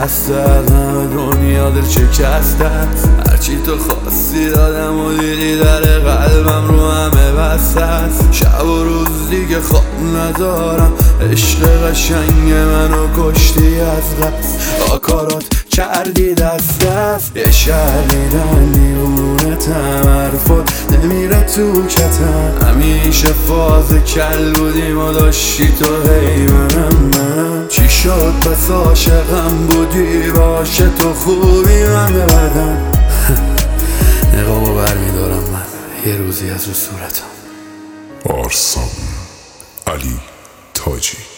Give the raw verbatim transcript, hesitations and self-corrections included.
دست از همه دنیا دل شکسته، هرچی تو خواستی دادم و دیدی در قلبم رو همه بسته است. شب و روز دیگه خواب ندارم، عشق قشنگ منو کشتی از قصد، آکارات کردی دست دست. یه شهریدن دیوونه تمرفت نمیره تو کتن، همیشه فاز کل بودیم و داشتی تو هی منم منم. چی شد پس عاشقم بودی باشه تو خوبی من بدم. نقابو برمیدارم من یه روزی از رو صورتم. آرسان علی تاجی.